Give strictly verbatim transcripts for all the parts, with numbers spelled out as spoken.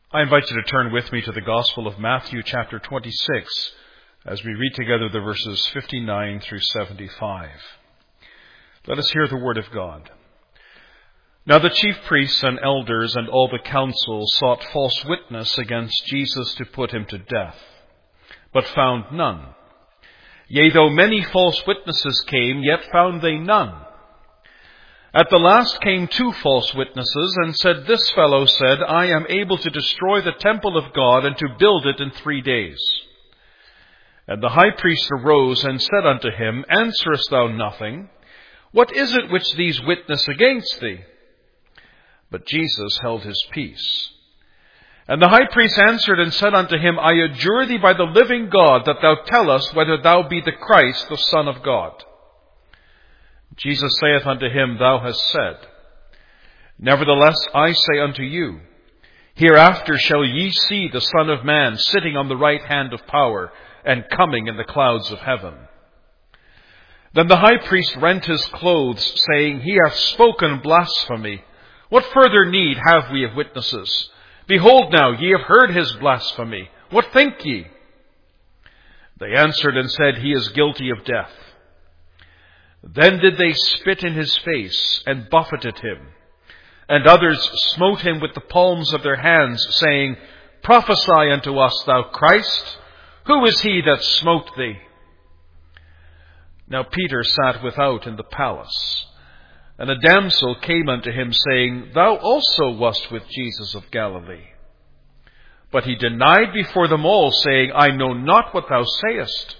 I invite you to turn with me to the Gospel of Matthew chapter twenty-six as we read together the verses fifty-nine through seventy-five. Let us hear the word of God. Now the chief priests and elders and all the council sought false witness against Jesus to put him to death, but found none. Yea, though many false witnesses came, yet found they none. At the last came two false witnesses, and said, This fellow said, I am able to destroy the temple of God and to build it in three days. And the high priest arose and said unto him, Answerest thou nothing? What is it which these witness against thee? But Jesus held his peace. And the high priest answered and said unto him, I adjure thee by the living God that thou tell us whether thou be the Christ, the Son of God. Jesus saith unto him, Thou hast said. Nevertheless, I say unto you, hereafter shall ye see the Son of Man sitting on the right hand of power, and coming in the clouds of heaven. Then the high priest rent his clothes, saying, He hath spoken blasphemy. What further need have we of witnesses? Behold now, ye have heard his blasphemy. What think ye? They answered and said, He is guilty of death. Then did they spit in his face, and buffeted him. And others smote him with the palms of their hands, saying, Prophesy unto us, thou Christ. Who is he that smote thee? Now Peter sat without in the palace. And a damsel came unto him, saying, Thou also wast with Jesus of Galilee. But he denied before them all, saying, I know not what thou sayest.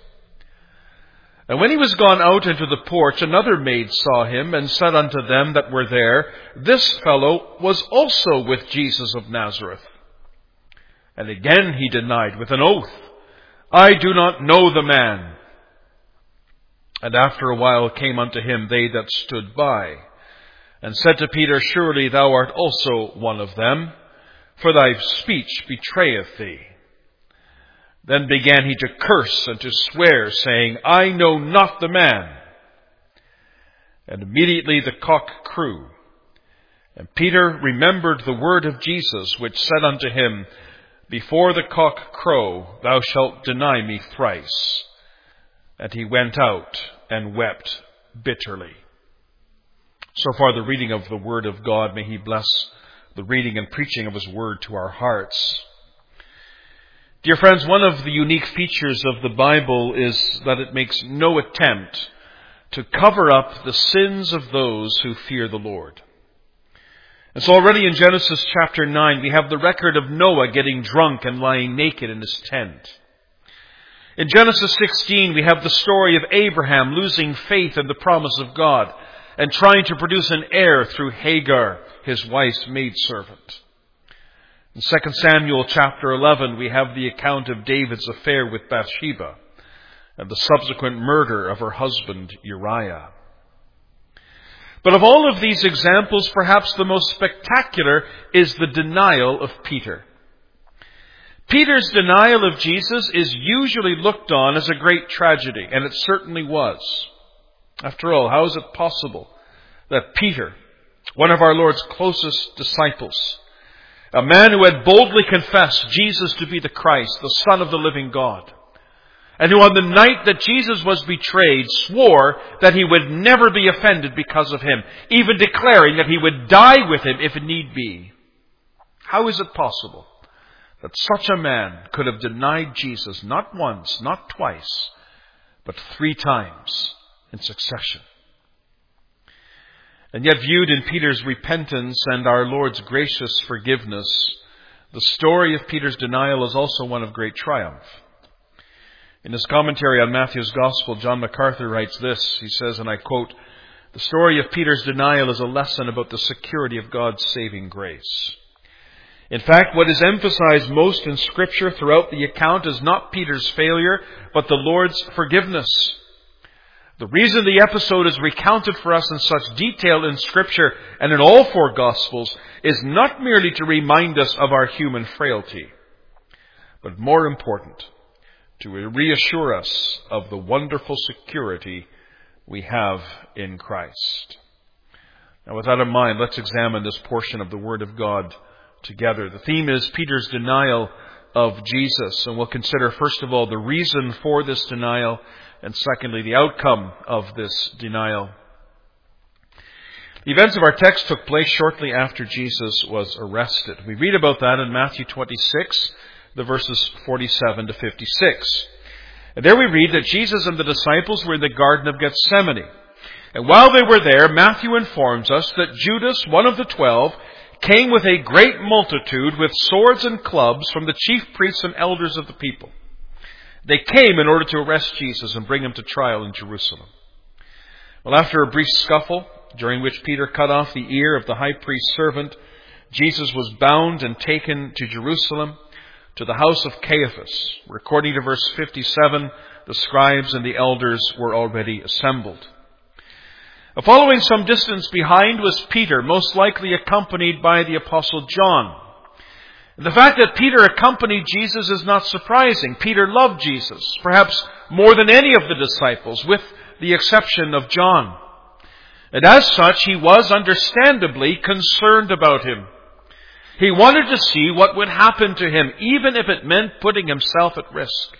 And when he was gone out into the porch, another maid saw him, and said unto them that were there, This fellow was also with Jesus of Nazareth. And again he denied with an oath, I do not know the man. And after a while came unto him they that stood by, and said to Peter, Surely thou art also one of them, for thy speech betrayeth thee. Then began he to curse and to swear, saying, I know not the man. And immediately the cock crew. And Peter remembered the word of Jesus, which said unto him, Before the cock crow, thou shalt deny me thrice. And he went out and wept bitterly. So far the reading of the word of God. May he bless the reading and preaching of his word to our hearts. Dear friends, one of the unique features of the Bible is that it makes no attempt to cover up the sins of those who fear the Lord. And so already in Genesis chapter nine, we have the record of Noah getting drunk and lying naked in his tent. In Genesis sixteen, we have the story of Abraham losing faith in the promise of God and trying to produce an heir through Hagar, his wife's maidservant. In Second Samuel chapter eleven, we have the account of David's affair with Bathsheba and the subsequent murder of her husband Uriah. But of all of these examples, perhaps the most spectacular is the denial of Peter. Peter's denial of Jesus is usually looked on as a great tragedy, and it certainly was. After all, how is it possible that Peter, one of our Lord's closest disciples, a man who had boldly confessed Jesus to be the Christ, the Son of the living God, and who on the night that Jesus was betrayed swore that he would never be offended because of him, even declaring that he would die with him if need be. How is it possible that such a man could have denied Jesus not once, not twice, but three times in succession? And yet, viewed in Peter's repentance and our Lord's gracious forgiveness, the story of Peter's denial is also one of great triumph. In his commentary on Matthew's Gospel, John MacArthur writes this. He says, and I quote, The story of Peter's denial is a lesson about the security of God's saving grace. In fact, what is emphasized most in Scripture throughout the account is not Peter's failure, but the Lord's forgiveness. The reason the episode is recounted for us in such detail in Scripture and in all four Gospels is not merely to remind us of our human frailty, but more important, to reassure us of the wonderful security we have in Christ. Now with that in mind, let's examine this portion of the Word of God together. The theme is Peter's denial of Jesus, and we'll consider first of all the reason for this denial, and secondly the outcome of this denial. The events of our text took place shortly after Jesus was arrested. We read about that in Matthew twenty-six, the verses forty-seven to fifty-six. And there we read that Jesus and the disciples were in the Garden of Gethsemane. And while they were there, Matthew informs us that Judas, one of the twelve, came with a great multitude with swords and clubs from the chief priests and elders of the people. They came in order to arrest Jesus and bring him to trial in Jerusalem. Well, after a brief scuffle, during which Peter cut off the ear of the high priest's servant, Jesus was bound and taken to Jerusalem, to the house of Caiaphas, where, according to verse fifty-seven, the scribes and the elders were already assembled. Following some distance behind was Peter, most likely accompanied by the Apostle John. The fact that Peter accompanied Jesus is not surprising. Peter loved Jesus, perhaps more than any of the disciples, with the exception of John. And as such, he was understandably concerned about him. He wanted to see what would happen to him, even if it meant putting himself at risk.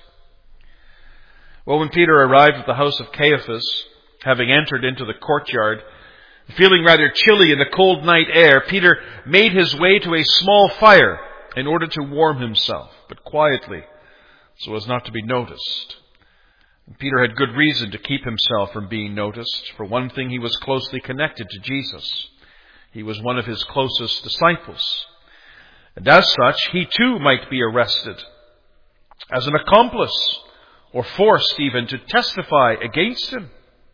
Well, when Peter arrived at the house of Caiaphas, having entered into the courtyard, feeling rather chilly in the cold night air, Peter made his way to a small fire in order to warm himself, but quietly, so as not to be noticed. And Peter had good reason to keep himself from being noticed. For one thing, he was closely connected to Jesus. He was one of his closest disciples. And as such, he too might be arrested as an accomplice, or forced even to testify against him.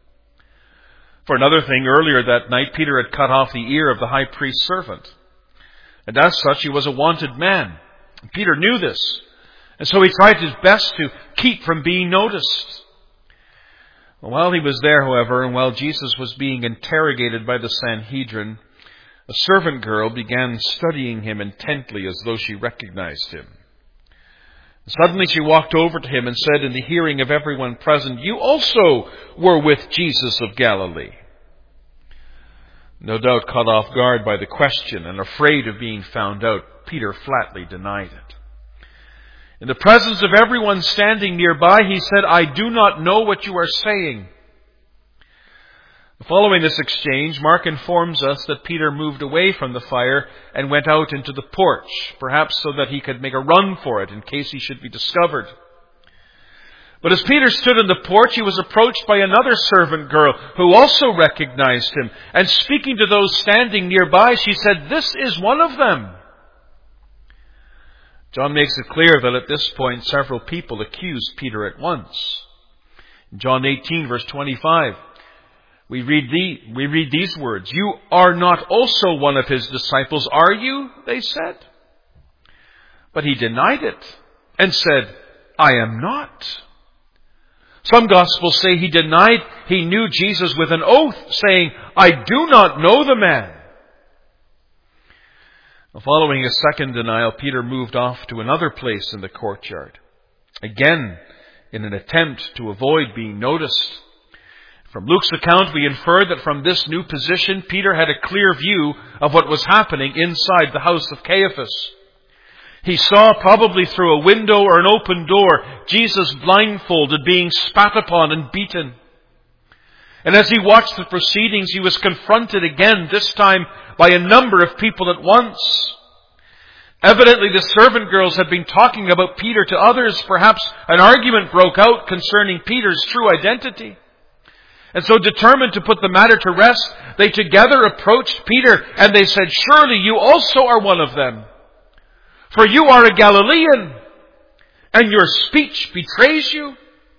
For another thing, earlier that night, Peter had cut off the ear of the high priest's servant. And as such, he was a wanted man. And Peter knew this. And so he tried his best to keep from being noticed. Well, while he was there, however, and while Jesus was being interrogated by the Sanhedrin, a servant girl began studying him intently as though she recognized him. Suddenly she walked over to him and said in the hearing of everyone present, "You also were with Jesus of Galilee." No doubt caught off guard by the question and afraid of being found out, Peter flatly denied it. In the presence of everyone standing nearby, he said, "I do not know what you are saying." Following this exchange, Mark informs us that Peter moved away from the fire and went out into the porch, perhaps so that he could make a run for it in case he should be discovered. But as Peter stood in the porch, he was approached by another servant girl who also recognized him. And speaking to those standing nearby, she said, "This is one of them." John makes it clear that at this point several people accused Peter at once. In John eighteen, verse twenty-five, We read, the, we read these words, "You are not also one of his disciples, are you?" they said. But he denied it and said, "I am not." Some Gospels say he denied he knew Jesus with an oath, saying, "I do not know the man." Following his second denial, Peter moved off to another place in the courtyard, again in an attempt to avoid being noticed. From Luke's account, we infer that from this new position, Peter had a clear view of what was happening inside the house of Caiaphas. He saw, probably through a window or an open door, Jesus blindfolded, being spat upon and beaten. And as he watched the proceedings, he was confronted again, this time by a number of people at once. Evidently, the servant girls had been talking about Peter to others. Perhaps an argument broke out concerning Peter's true identity. And so, determined to put the matter to rest, they together approached Peter and they said, "Surely you also are one of them. For you are a Galilean, and your speech betrays you."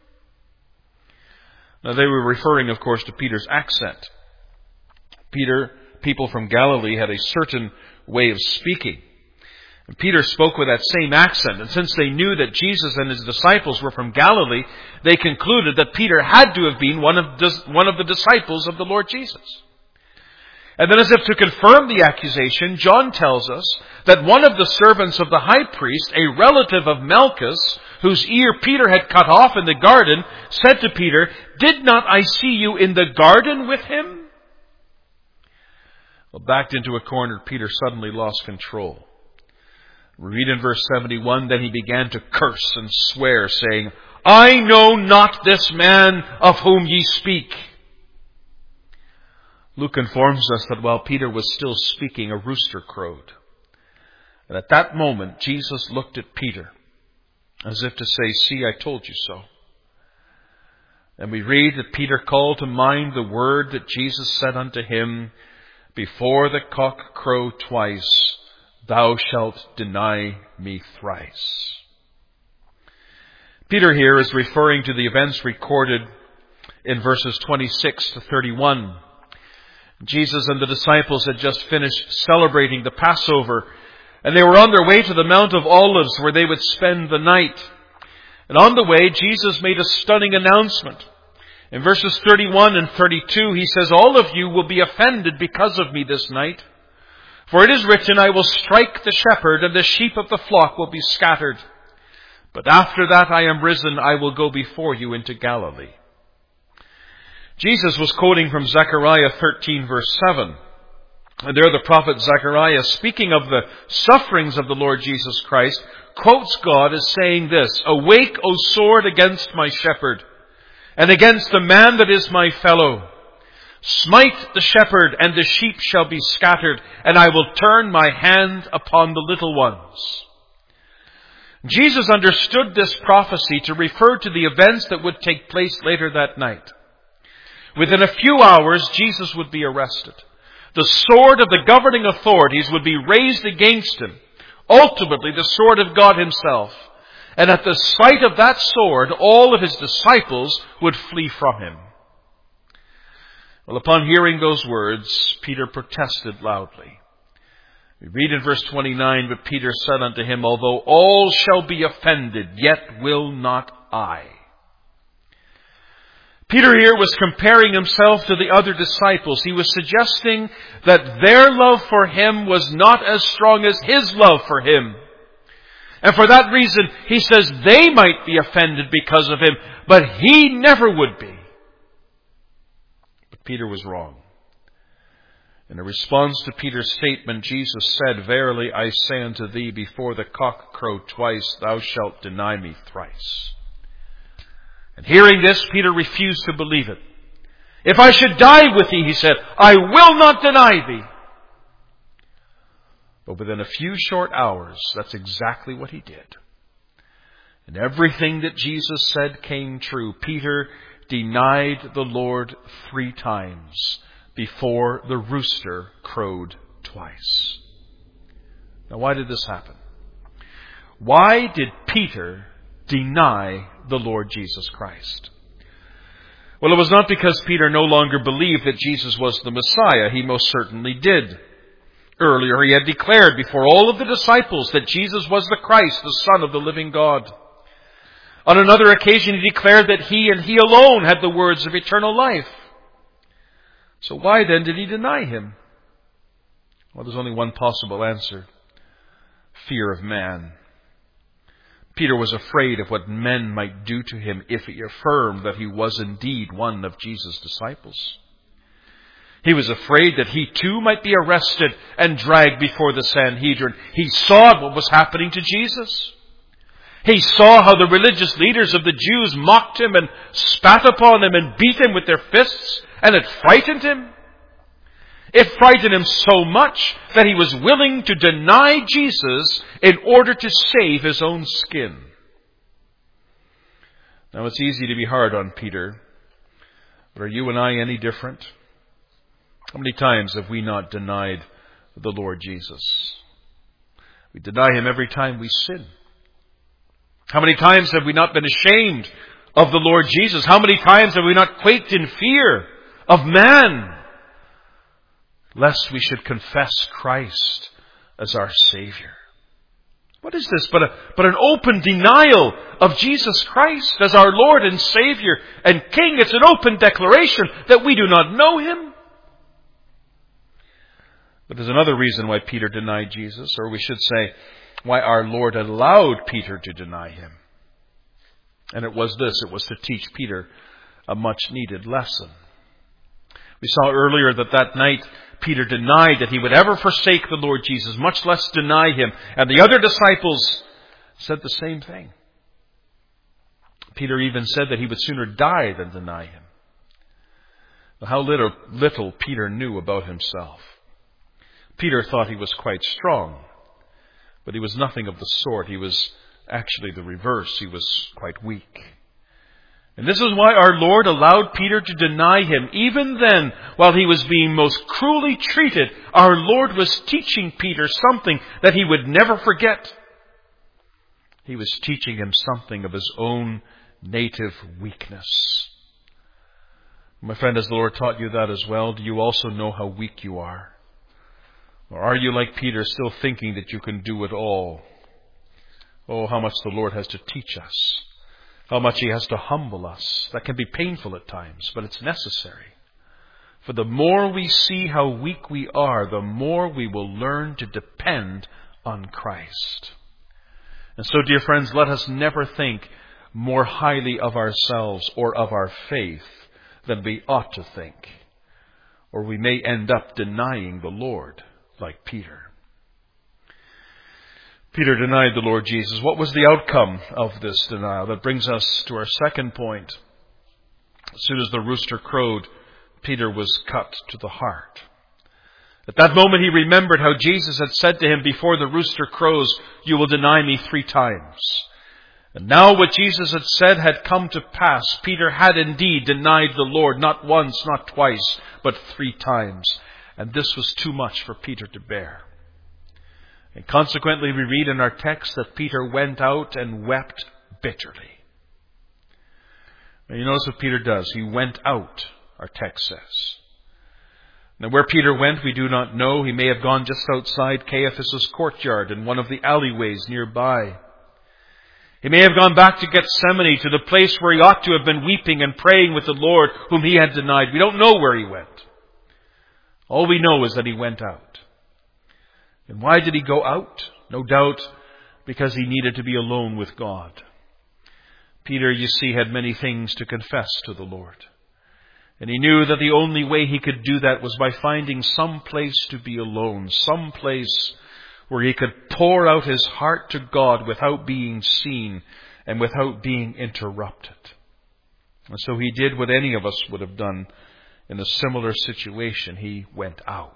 Now, they were referring, of course, to Peter's accent. Peter, people from Galilee had a certain way of speaking. And Peter spoke with that same accent, and since they knew that Jesus and his disciples were from Galilee, they concluded that Peter had to have been one of, one of the disciples of the Lord Jesus. And then, as if to confirm the accusation, John tells us that one of the servants of the high priest, a relative of Malchus, whose ear Peter had cut off in the garden, said to Peter, "Did not I see you in the garden with him?" Well, backed into a corner, Peter suddenly lost control. We read in verse seventy-one, then he began to curse and swear, saying, I know not this man of whom ye speak. Luke informs us that while Peter was still speaking, a rooster crowed. And at that moment, Jesus looked at Peter as if to say, see, I told you so. And we read that Peter called to mind the word that Jesus said unto him, before the cock crow twice, thou shalt deny me thrice. Peter here is referring to the events recorded in verses twenty-six to thirty-one. Jesus and the disciples had just finished celebrating the Passover, and they were on their way to the Mount of Olives where they would spend the night. And on the way, Jesus made a stunning announcement. In verses thirty-one and thirty-two, he says, all of you will be offended because of me this night. For it is written, I will strike the shepherd, and the sheep of the flock will be scattered. But after that I am risen, I will go before you into Galilee. Jesus was quoting from Zechariah thirteen, verse seven. And there the prophet Zechariah, speaking of the sufferings of the Lord Jesus Christ, quotes God as saying this, awake, O sword, against my shepherd, and against the man that is my fellow. Smite the shepherd, and the sheep shall be scattered, and I will turn my hand upon the little ones. Jesus understood this prophecy to refer to the events that would take place later that night. Within a few hours, Jesus would be arrested. The sword of the governing authorities would be raised against him. Ultimately, the sword of God himself. And at the sight of that sword, all of his disciples would flee from him. Well, upon hearing those words, Peter protested loudly. We read in verse twenty-nine, but Peter said unto him, although all shall be offended, yet will not I. Peter here was comparing himself to the other disciples. He was suggesting that their love for him was not as strong as his love for him. And for that reason, he says they might be offended because of him, but he never would be. But Peter was wrong. In a response to Peter's statement, Jesus said, verily I say unto thee, before the cock crow twice, thou shalt deny me thrice. And hearing this, Peter refused to believe it. If I should die with thee, he said, I will not deny thee. But within a few short hours, that's exactly what he did. And everything that Jesus said came true. Peter denied the Lord three times before the rooster crowed twice. Now, why did this happen? Why did Peter deny the Lord Jesus Christ? Well, it was not because Peter no longer believed that Jesus was the Messiah. He most certainly did. Earlier, he had declared before all of the disciples that Jesus was the Christ, the Son of the living God. On another occasion, he declared that he and he alone had the words of eternal life. So why then did he deny him? Well, there's only one possible answer. Fear of man. Peter was afraid of what men might do to him if he affirmed that he was indeed one of Jesus' disciples. He was afraid that he too might be arrested and dragged before the Sanhedrin. He saw what was happening to Jesus. He saw how the religious leaders of the Jews mocked him and spat upon him and beat him with their fists, and it frightened him. It frightened him so much that he was willing to deny Jesus in order to save his own skin. Now, it's easy to be hard on Peter, but are you and I any different? How many times have we not denied the Lord Jesus? We deny him every time we sin. How many times have we not been ashamed of the Lord Jesus? How many times have we not quaked in fear of man, lest we should confess Christ as our Savior? What is this but a, but an open denial of Jesus Christ as our Lord and Savior and King? It's an open declaration that we do not know him. But there's another reason why Peter denied Jesus, or we should say, why our Lord allowed Peter to deny him. And it was this, it was to teach Peter a much needed lesson. We saw earlier that that night Peter denied that he would ever forsake the Lord Jesus, much less deny him. And the other disciples said the same thing. Peter even said that he would sooner die than deny him. But how little, little Peter knew about himself. Peter thought he was quite strong, but he was nothing of the sort. He was actually the reverse. He was quite weak. And this is why our Lord allowed Peter to deny him. Even then, while he was being most cruelly treated, our Lord was teaching Peter something that he would never forget. He was teaching him something of his own native weakness. My friend, has the Lord taught you that as well? Do you also know how weak you are? Or are you like Peter, still thinking that you can do it all? Oh, how much the Lord has to teach us. How much He has to humble us. That can be painful at times, but it's necessary. For the more we see how weak we are, the more we will learn to depend on Christ. And so, dear friends, let us never think more highly of ourselves or of our faith than we ought to think, or we may end up denying the Lord like Peter. Peter denied the Lord Jesus. What was the outcome of this denial? That brings us to our second point. As soon as the rooster crowed, Peter was cut to the heart. At that moment he remembered how Jesus had said to him, before the rooster crows, you will deny me three times. And now what Jesus had said had come to pass. Peter had indeed denied the Lord, not once, not twice, but three times. And this was too much for Peter to bear. And consequently, we read in our text that Peter went out and wept bitterly. Now you notice what Peter does. He went out, our text says. Now where Peter went, we do not know. He may have gone just outside Caiaphas' courtyard in one of the alleyways nearby. He may have gone back to Gethsemane, to the place where he ought to have been weeping and praying with the Lord whom he had denied. We don't know where he went. All we know is that he went out. And why did he go out? No doubt because he needed to be alone with God. Peter, you see, had many things to confess to the Lord. And he knew that the only way he could do that was by finding some place to be alone, some place where he could pour out his heart to God without being seen and without being interrupted. And so he did what any of us would have done in a similar situation. He went out.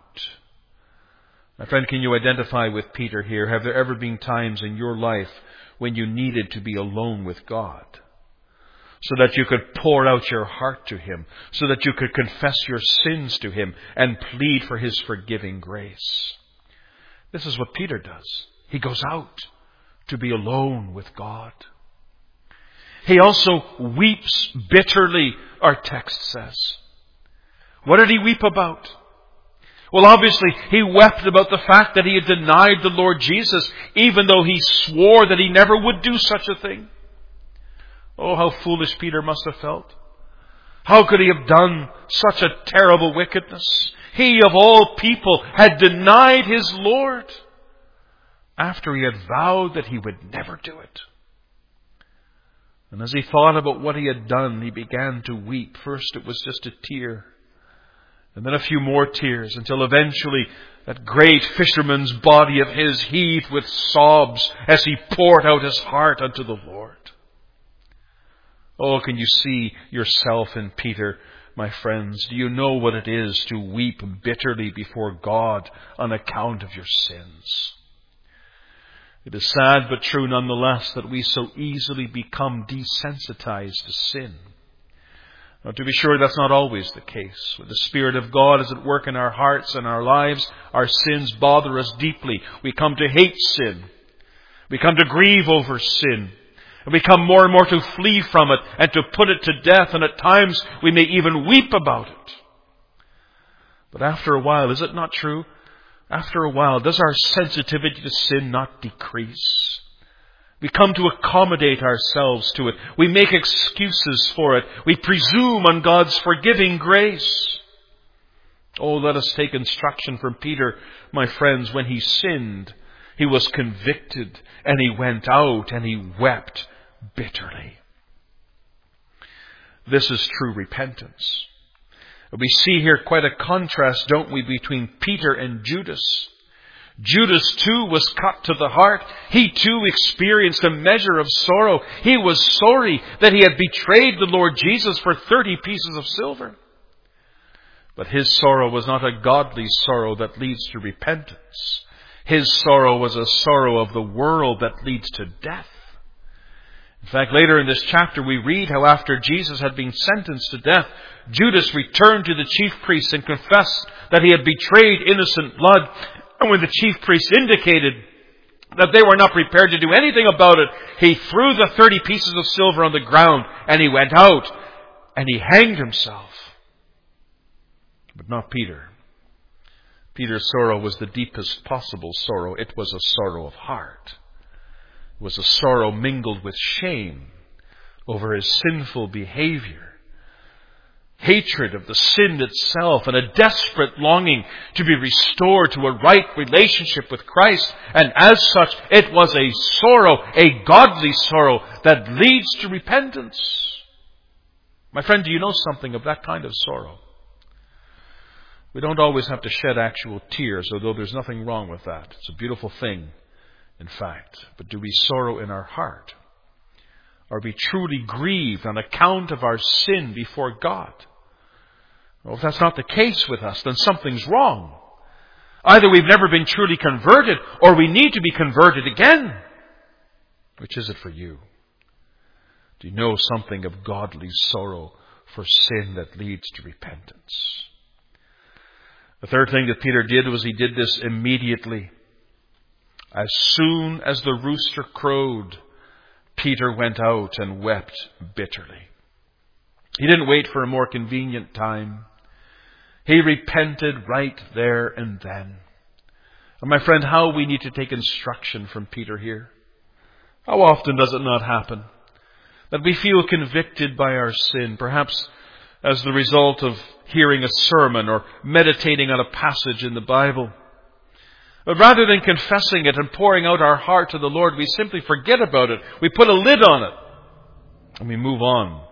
My friend, can you identify with Peter here? Have there ever been times in your life when you needed to be alone with God, so that you could pour out your heart to Him, so that you could confess your sins to Him and plead for His forgiving grace? This is what Peter does. He goes out to be alone with God. He also weeps bitterly, our text says. What did he weep about? Well, obviously, he wept about the fact that he had denied the Lord Jesus, even though he swore that he never would do such a thing. Oh, how foolish Peter must have felt. How could he have done such a terrible wickedness? He, of all people, had denied his Lord after he had vowed that he would never do it. And as he thought about what he had done, he began to weep. First it was just a tear, and then a few more tears, until eventually that great fisherman's body of his heaved with sobs as he poured out his heart unto the Lord. Oh, can you see yourself in Peter, my friends? Do you know what it is to weep bitterly before God on account of your sins? It is sad but true nonetheless that we so easily become desensitized to sin. Now, to be sure, that's not always the case. When the Spirit of God is at work in our hearts and our lives, our sins bother us deeply. We come to hate sin. We come to grieve over sin. And we come more and more to flee from it and to put it to death. And at times we may even weep about it. But after a while, is it not true? After a while, does our sensitivity to sin not decrease? We come to accommodate ourselves to it. We make excuses for it. We presume on God's forgiving grace. Oh, let us take instruction from Peter, my friends. When he sinned, he was convicted, and he went out and he wept bitterly. This is true repentance. We see here quite a contrast, don't we, between Peter and Judas. Judas too was cut to the heart. He too experienced a measure of sorrow. He was sorry that he had betrayed the Lord Jesus for thirty pieces of silver. But his sorrow was not a godly sorrow that leads to repentance. His sorrow was a sorrow of the world that leads to death. In fact, later in this chapter we read how after Jesus had been sentenced to death, Judas returned to the chief priests and confessed that he had betrayed innocent blood. And when the chief priests indicated that they were not prepared to do anything about it, he threw the thirty pieces of silver on the ground and he went out and he hanged himself. But not Peter. Peter's sorrow was the deepest possible sorrow. It was a sorrow of heart. It was a sorrow mingled with shame over his sinful behavior. Hatred of the sin itself and a desperate longing to be restored to a right relationship with Christ. And as such, it was a sorrow, a godly sorrow that leads to repentance. My friend, do you know something of that kind of sorrow? We don't always have to shed actual tears, although there's nothing wrong with that. It's a beautiful thing, in fact. But do we sorrow in our heart? Are we truly grieved on account of our sin before God? Well, if that's not the case with us, then something's wrong. Either we've never been truly converted, or we need to be converted again. Which is it for you? Do you know something of godly sorrow for sin that leads to repentance? The third thing that Peter did was he did this immediately. As soon as the rooster crowed, Peter went out and wept bitterly. He didn't wait for a more convenient time. He repented right there and then. And my friend, how we need to take instruction from Peter here. How often does it not happen that we feel convicted by our sin, perhaps as the result of hearing a sermon or meditating on a passage in the Bible? But rather than confessing it and pouring out our heart to the Lord, we simply forget about it. We put a lid on it and we move on.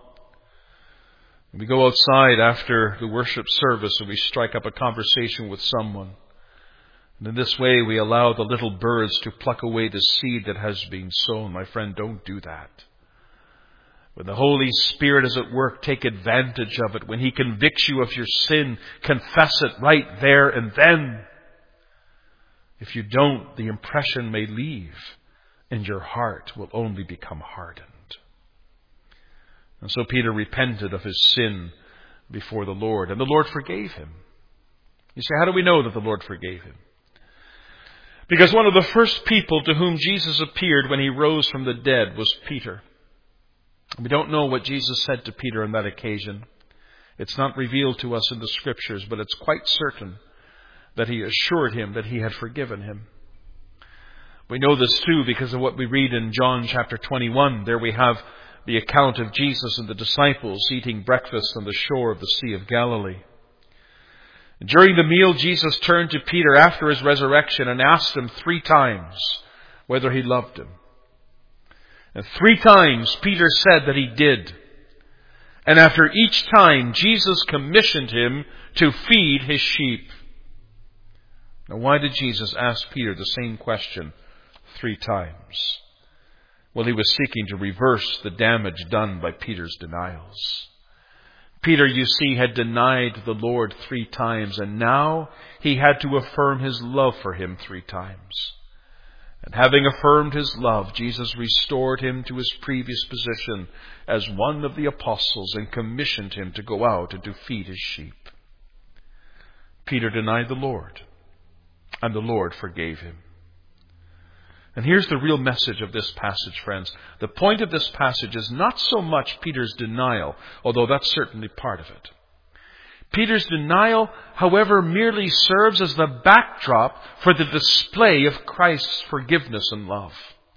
We go outside after the worship service and we strike up a conversation with someone. And in this way we allow the little birds to pluck away the seed that has been sown. My friend, don't do that. When the Holy Spirit is at work, take advantage of it. When He convicts you of your sin, confess it right there and then. If you don't, the impression may leave and your heart will only become hardened. And so Peter repented of his sin before the Lord, and the Lord forgave him. You say, how do we know that the Lord forgave him? Because one of the first people to whom Jesus appeared when He rose from the dead was Peter. We don't know what Jesus said to Peter on that occasion. It's not revealed to us in the Scriptures, but it's quite certain that He assured him that He had forgiven him. We know this too because of what we read in John chapter twenty-one. There we have the account of Jesus and the disciples eating breakfast on the shore of the Sea of Galilee. During the meal, Jesus turned to Peter after His resurrection and asked him three times whether he loved him. And three times Peter said that he did. And after each time, Jesus commissioned him to feed His sheep. Now, why did Jesus ask Peter the same question three times? Well, He was seeking to reverse the damage done by Peter's denials. Peter, you see, had denied the Lord three times, and now he had to affirm his love for Him three times. And having affirmed his love, Jesus restored him to his previous position as one of the apostles and commissioned him to go out and to feed His sheep. Peter denied the Lord, and the Lord forgave him. And here's the real message of this passage, friends. The point of this passage is not so much Peter's denial, although that's certainly part of it. Peter's denial, however, merely serves as the backdrop for the display of Christ's forgiveness and love.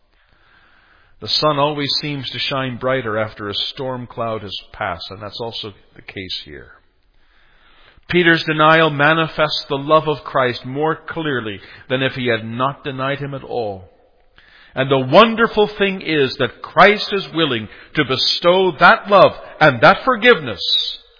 The sun always seems to shine brighter after a storm cloud has passed, and that's also the case here. Peter's denial manifests the love of Christ more clearly than if he had not denied Him at all. And the wonderful thing is that Christ is willing to bestow that love and that forgiveness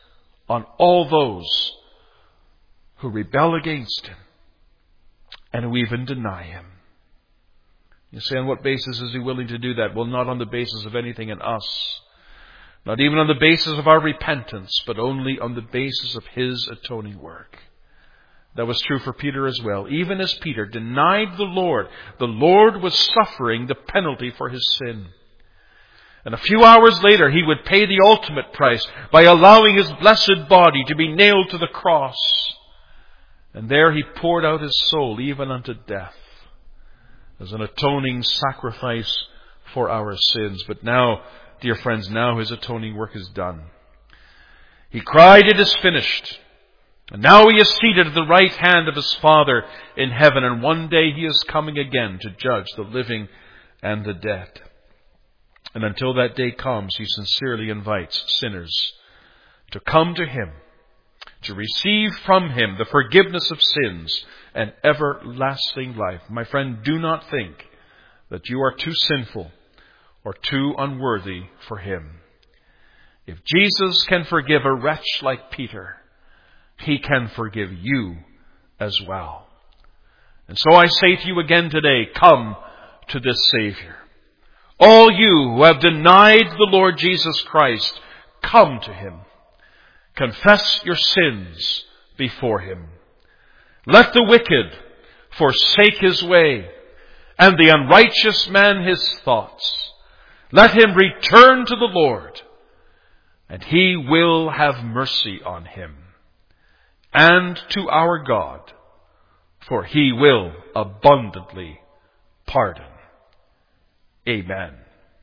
on all those who rebel against Him and who even deny Him. You say, on what basis is He willing to do that? Well, not on the basis of anything in us. Not even on the basis of our repentance, but only on the basis of His atoning work. That was true for Peter as well. Even as Peter denied the Lord, the Lord was suffering the penalty for his sin. And a few hours later, He would pay the ultimate price by allowing His blessed body to be nailed to the cross. And there He poured out His soul even unto death as an atoning sacrifice for our sins. But now, dear friends, now His atoning work is done. He cried, "It is finished." And now He is seated at the right hand of His Father in heaven. And one day He is coming again to judge the living and the dead. And until that day comes, He sincerely invites sinners to come to Him, to receive from Him the forgiveness of sins and everlasting life. My friend, do not think that you are too sinful or too unworthy for Him. If Jesus can forgive a wretch like Peter, He can forgive you as well. And so I say to you again today, come to this Savior. All you who have denied the Lord Jesus Christ, come to Him. Confess your sins before Him. Let the wicked forsake his way, and the unrighteous man his thoughts. Let him return to the Lord, and He will have mercy on him. And to our God, for He will abundantly pardon. Amen.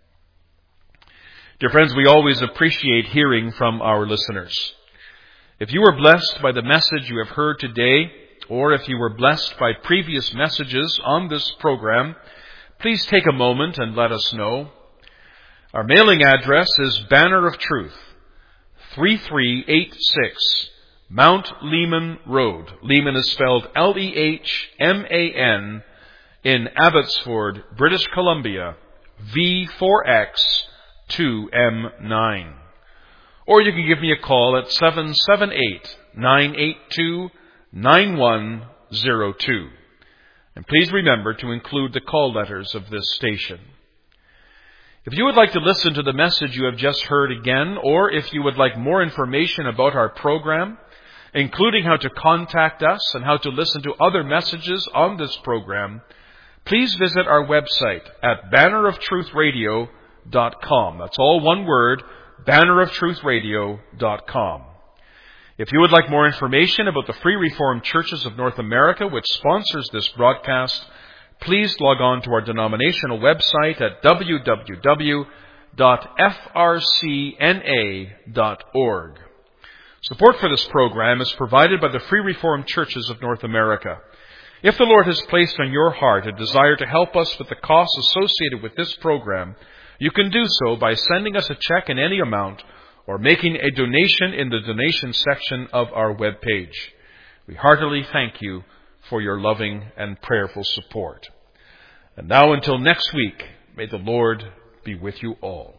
Dear friends, we always appreciate hearing from our listeners. If you were blessed by the message you have heard today, or if you were blessed by previous messages on this program, please take a moment and let us know. Our mailing address is Banner of Truth, three three eight six Mount Lehman Road. Lehman is spelled L E H M A N in Abbotsford, British Columbia, V four X two M nine. Or you can give me a call at seven seven eight, nine eight two, nine one zero two. And please remember to include the call letters of this station. If you would like to listen to the message you have just heard again, or if you would like more information about our program, including how to contact us and how to listen to other messages on this program, please visit our website at banner of truth radio dot com. That's all one word, banner of truth radio dot com. If you would like more information about the Free Reformed Churches of North America, which sponsors this broadcast, please log on to our denominational website at w w w dot f r c n a dot org. Support for this program is provided by the Free Reformed Churches of North America. If the Lord has placed on your heart a desire to help us with the costs associated with this program, you can do so by sending us a check in any amount or making a donation in the donation section of our webpage. We heartily thank you for your loving and prayerful support. And now until next week, may the Lord be with you all.